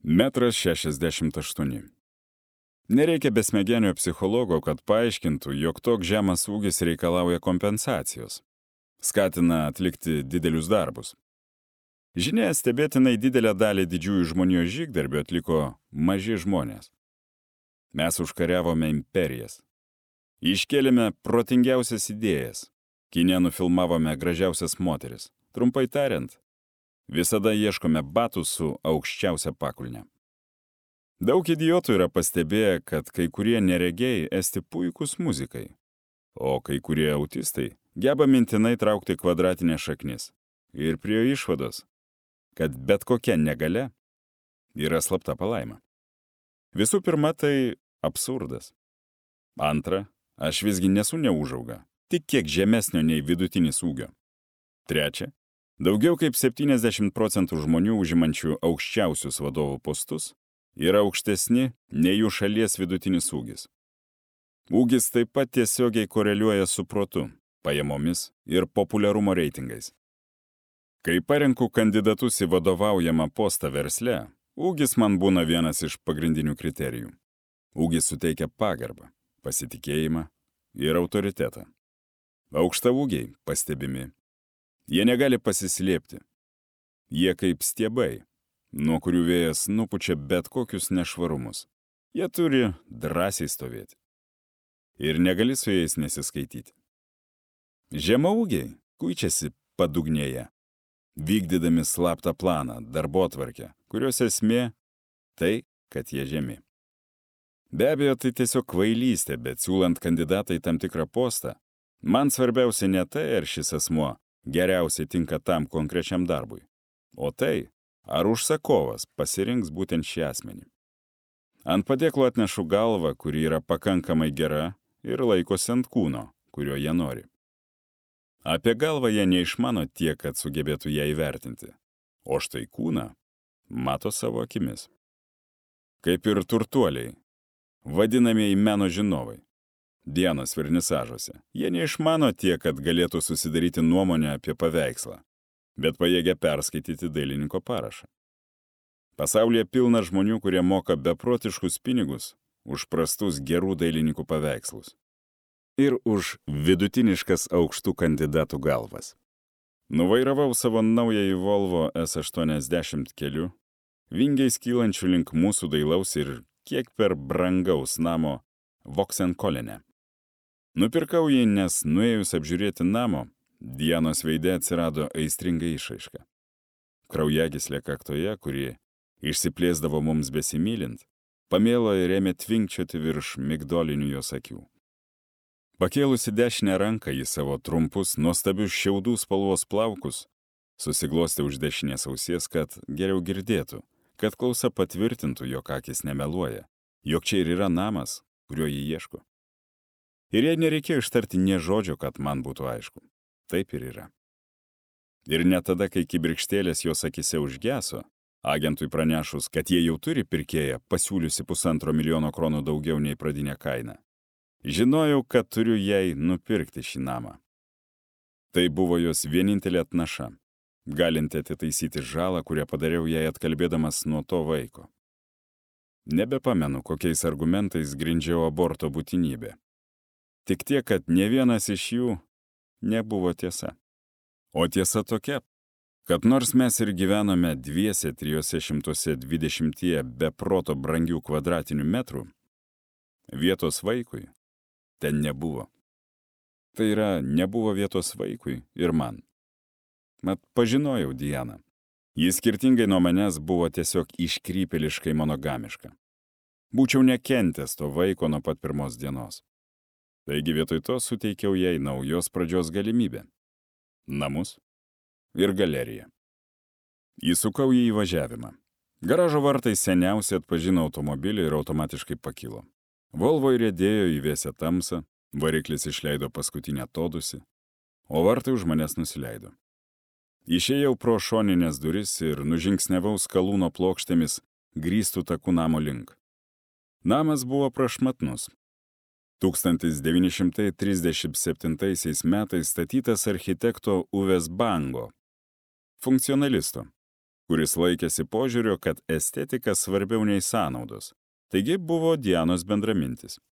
1,68 m. Nereikia besmegenio psichologo, kad paaiškintų, jog toks žemas ūgis reikalauja kompensacijos. Skatina atlikti didelius darbus. Žinia, stebėtinai didelę dalį didžiųjų žmonijos žygdarbių atliko maži žmonės. Mes užkariavome imperijas. Iškėlėme protingiausias idėjas. Kine nufilmavome gražiausias moteris. Trumpai tariant, visada ieškome batų su aukščiausia pakulne. Daug idiotų yra pastebėję, kad kai kurie neregiai esti puikūs muzikai, o kai kurie autistai geba mintinai traukti kvadratinės šaknis ir prie išvados, kad bet kokia negalia yra slapta palaima. Visų pirma, tai absurdas. Antra, aš visgi nesu neūžauga, tik kiek žemesnio nei vidutinis ūgio. Trečia, daugiau kaip 70% žmonių užimančių aukščiausius vadovų postus yra aukštesni nei jų šalies vidutinis ūgis. Ūgis taip pat tiesiogiai koreliuoja su protu, pajamomis ir populiarumo reitingais. Kai parenku kandidatus į vadovaujamą postą versle, ūgis man būna vienas iš pagrindinių kriterijų. Ūgis suteikia pagarbą, pasitikėjimą ir autoritetą. Aukštaūgiai pastebimi. Jie negali pasislėpti. Jie kaip stiebai, nuo kurių vėjas nupučia bet kokius nešvarumus. Jie turi drąsiai stovėti. Ir negali su jais nesiskaityti. Žemaūgiai kuičiasi padugnėje, vykdydami slaptą planą, darbotvarkę, kurios esmė tai, kad jie žemi. Be abejo, tai tiesiog kvailystė, bet siūlant kandidatą į tam tikrą postą, man svarbiausia ne tai, ar šis asmuo geriausiai tinka tam konkrečiam darbui, o tai, ar užsakovas pasirinks būtent šį asmenį. Ant padėklo atnešu galvą, kuri yra pakankamai gera ir laikosi ant kūno, kurio jie nori. Apie galvą jie neišmano tiek, kad sugebėtų ją įvertinti, o štai kūną mato savo akimis. Kaip ir turtuoliai, vadinamieji meno žinovai, dienos vernisažuose, jie neišmano tiek, kad galėtų susidaryti nuomonę apie paveikslą, bet pajėgia perskaityti dailininko parašą. Pasaulyje pilna žmonių, kurie moka beprotiškus pinigus už prastus gerų dailininkų paveikslus ir už vidutiniškas aukštų kandidatų galvas. Nuvairavau savo naująjį Volvo S80 keliu, vingiais kylančių link mūsų dailaus ir kiek per brangaus namo Voksenkoline. Nupirkau jį, nes nuėjus apžiūrėti namo, Dianos veide atsirado aistringa išraiška. Kraujagyslė kaktoje, kuri išsiplėsdavo mums besimylint, pamėlo ir ėmė tvinkčioti virš migdolinių jos akių. Pakėlusi dešinę ranką į savo trumpus, nuostabius šiaudų spalvos plaukus, susiglostė už dešinės ausies, kad geriau girdėtų, kad klausa patvirtintų, jog akis nemeluoja, jog čia ir yra namas, kurio jį ieško. Ir jai nereikėjo ištarti nė žodžio, kad man būtų aišku. Taip ir yra. Ir net tada, kai kibirkštėlės jos akise užgeso, agentui pranešus, kad jie jau turi pirkėją, pasiūliusi 1,5 milijono kronų daugiau nei pradinę kainą, žinojau, kad turiu jai nupirkti šį namą. Tai buvo jos vienintelė atnaša, galinti atitaisyti žalą, kurią padariau jai atkalbėdamas nuo to vaiko. Nebepamenu, kokiais argumentais grindžiau aborto būtinybę. Tik tiek, kad ne vienas iš jų nebuvo tiesa. O tiesa tokia, kad nors mes ir gyvenome 320 be proto brangių kvadratinių metrų, vietos vaikui ten nebuvo. Tai yra, nebuvo vietos vaikui ir man. Mat pažinojau Dianą. Jis skirtingai nuo manęs buvo tiesiog iškrypėliškai monogamiška. Būčiau nekentęs to vaiko nuo pat pirmos dienos. Taigi vietoj to suteikiau jai naujos pradžios galimybę. Namus ir galeriją. Įsukau į įvažiavimą. Garažo vartai seniausiai atpažino automobilį ir automatiškai pakilo. Volvo įriedėjo į vėsią tamsą, variklis išleido paskutinę atodūsį, o vartai už manęs nusileido. Išėjau pro šoninės duris ir nužingsniavau skalūno plokštėmis grįstų takų namo link. Namas buvo prašmatnus. 1937 metais statytas architekto Uves Bango, funkcionalisto, kuris laikėsi požiūrio, kad estetika svarbiau nei sąnaudos. Taigi buvo Dianos bendramintis.